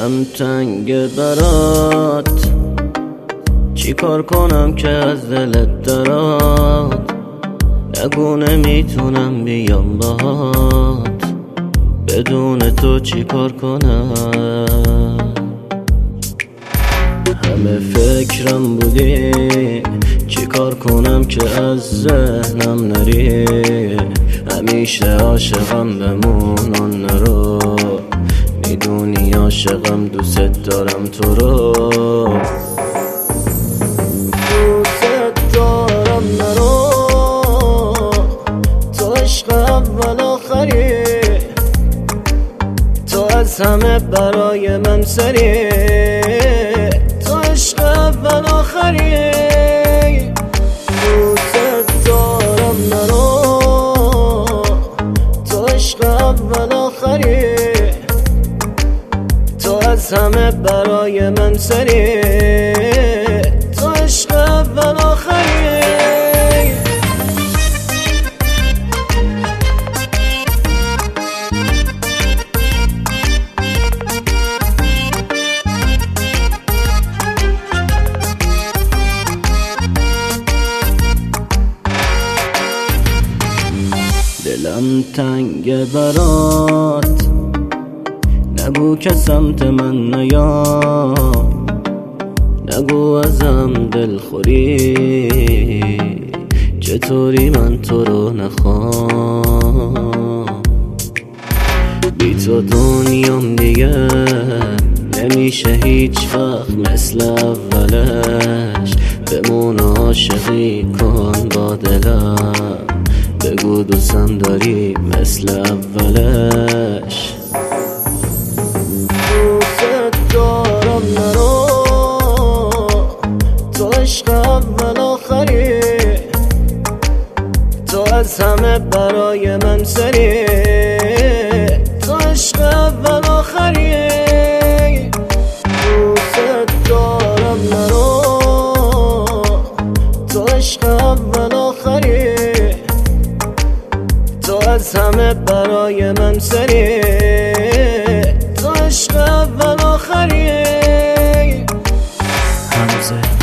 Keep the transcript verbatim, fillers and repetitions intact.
دلم تنگ برات، چی کار کنم که از دلت درات؟ نگو نمیتونم بیام باهات، بدون تو چی کار کنم؟ همه فکرم بودی چی کار کنم که از ذهنم نری، همیشه عاشقم بمون نرو، میدونی عاشقم دوست دارم تو رو، دوست دارم نرو، تو عشق اول آخری، تو از همه برای من سری، تو عشق اول آخری، دوست دارم نرو، تو عشق اول آخری، تو از همه برای من سری، تو عشق اول آخری. دلم تنگ برات، نگو که سمت من نیا، نگو ازم دل خوری، چطوری من تو رو نخوام؟ بی تو دنیام دیگه نمیشه هیچ وقت مثل اولش، بمون عاشقی کن با دلم، بگو دوستم داری مثل اولش، دوست دارم نرو، تو عشق اول آخری، تو از همه برای من سری، تو عشق اول آخری، دوست دارم نرو، تو عشق اول آخری، تو از همه برای من سری، تو عشق اول آخری. حمزه